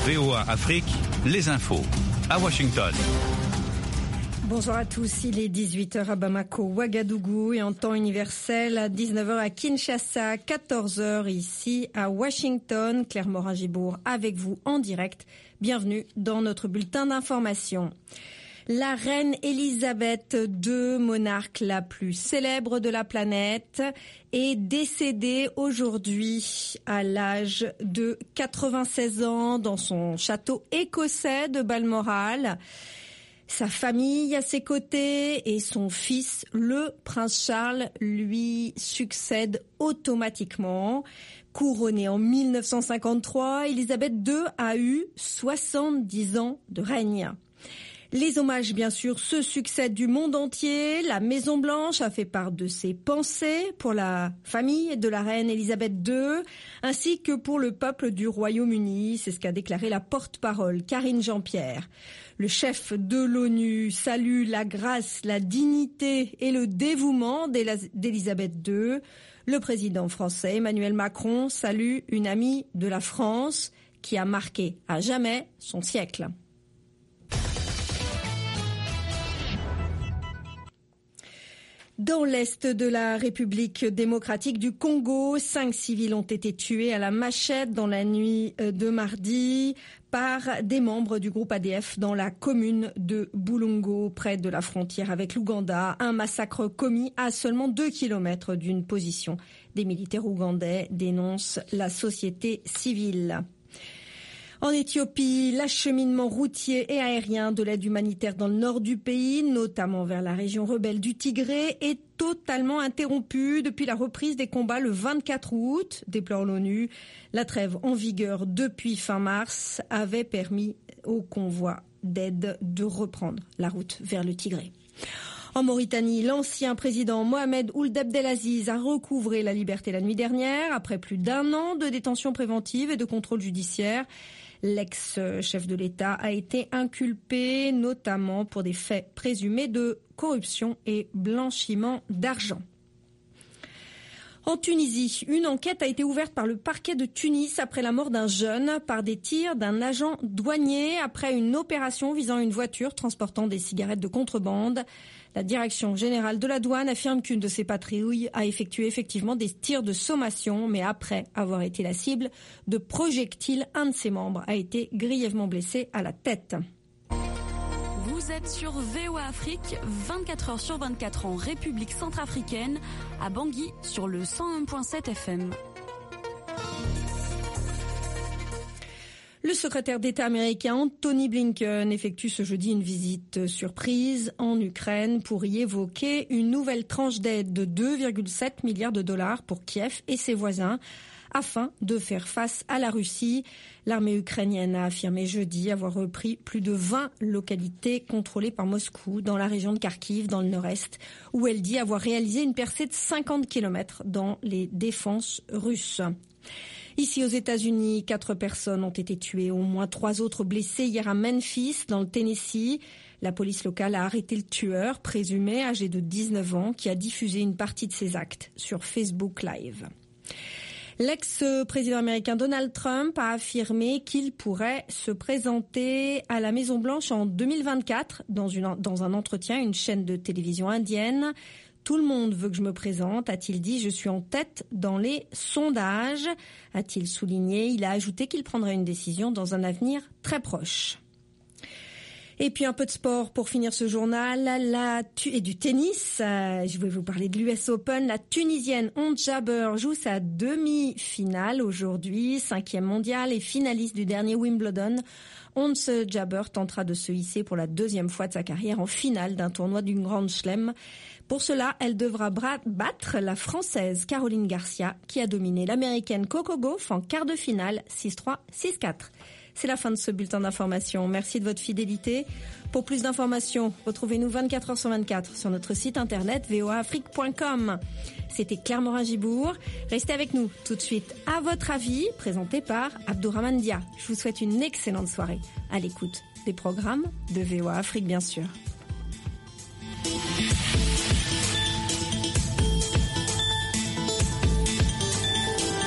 VOA Afrique, les infos à Washington. Bonjour à tous, il est 18h à Bamako, Ouagadougou et en temps universel à 19h à Kinshasa, 14h ici à Washington. Claire Morin-Gibourg avec vous en direct. Bienvenue dans notre bulletin d'information. La reine Elisabeth II, monarque la plus célèbre de la planète, est décédée aujourd'hui à l'âge de 96 ans dans son château écossais de Balmoral. Sa famille à ses côtés et son fils, le prince Charles, lui succèdent automatiquement. Couronnée en 1953, Elisabeth II a eu 70 ans de règne. Les hommages, bien sûr, se succèdent du monde entier. La Maison-Blanche a fait part de ses pensées pour la famille de la reine Elisabeth II, ainsi que pour le peuple du Royaume-Uni. C'est ce qu'a déclaré la porte-parole, Karine Jean-Pierre. Le chef de l'ONU salue la grâce, la dignité et le dévouement d'Elisabeth II. Le président français, Emmanuel Macron, salue une amie de la France qui a marqué à jamais son siècle. Dans l'est de la République démocratique du Congo, 5 civils ont été tués à la machette dans la nuit de mardi par des membres du groupe ADF dans la commune de Bulongo, près de la frontière avec l'Ouganda. Un massacre commis à seulement 2 kilomètres d'une position des militaires ougandais, dénonce la société civile. En Éthiopie, l'acheminement routier et aérien de l'aide humanitaire dans le nord du pays, notamment vers la région rebelle du Tigré, est totalement interrompu depuis la reprise des combats le 24 août, déplore l'ONU. La trêve en vigueur depuis fin mars avait permis aux convois d'aide de reprendre la route vers le Tigré. En Mauritanie, l'ancien président Mohamed Ould Abdelaziz a recouvré la liberté la nuit dernière après plus d'1 an de détention préventive et de contrôle judiciaire. L'ex-chef de l'État a été inculpé notamment pour des faits présumés de corruption et blanchiment d'argent. En Tunisie, une enquête a été ouverte par le parquet de Tunis après la mort d'un jeune par des tirs d'un agent douanier après une opération visant une voiture transportant des cigarettes de contrebande. La direction générale de la douane affirme qu'une de ses patrouilles a effectué effectivement des tirs de sommation, mais après avoir été la cible de projectiles, un de ses membres a été grièvement blessé à la tête. Vous êtes sur VOA Afrique, 24 heures sur 24 en République centrafricaine, à Bangui sur le 101.7 FM. Le secrétaire d'État américain Antony Blinken effectue ce jeudi une visite surprise en Ukraine pour y évoquer une nouvelle tranche d'aide de 2,7 milliards de dollars pour Kiev et ses voisins afin de faire face à la Russie. L'armée ukrainienne a affirmé jeudi avoir repris plus de 20 localités contrôlées par Moscou dans la région de Kharkiv, dans le nord-est, où elle dit avoir réalisé une percée de 50 km dans les défenses russes. Ici aux États-Unis, 4 personnes ont été tuées, au moins 3 autres blessées hier à Memphis, dans le Tennessee. La police locale a arrêté le tueur, présumé âgé de 19 ans, qui a diffusé une partie de ses actes sur Facebook Live. L'ex-président américain Donald Trump a affirmé qu'il pourrait se présenter à la Maison-Blanche en 2024 dans un entretien, une chaîne de télévision indienne. Tout le monde veut que je me présente, a-t-il dit. Je suis en tête dans les sondages, a-t-il souligné. Il a ajouté qu'il prendrait une décision dans un avenir très proche. Et puis un peu de sport pour finir ce journal, et du tennis. Je vais vous parler de l'US Open. La Tunisienne Ons Jabeur joue sa demi-finale aujourd'hui, 5e mondiale et finaliste du dernier Wimbledon. Ons Jabeur tentera de se hisser pour la 2e fois de sa carrière en finale d'un tournoi d'une Grand Chelem. Pour cela, elle devra battre la Française Caroline Garcia, qui a dominé l'Américaine Coco Gauff en quart de finale 6-3, 6-4. C'est la fin de ce bulletin d'information. Merci de votre fidélité. Pour plus d'informations, retrouvez-nous 24 heures sur 24 sur notre site internet voaafrique.com. C'était Claire Morin-Gibourg. Restez avec nous tout de suite. À votre avis, présenté par Abdourahmane Dia. Je vous souhaite une excellente soirée à l'écoute des programmes de VOA Afrique, bien sûr.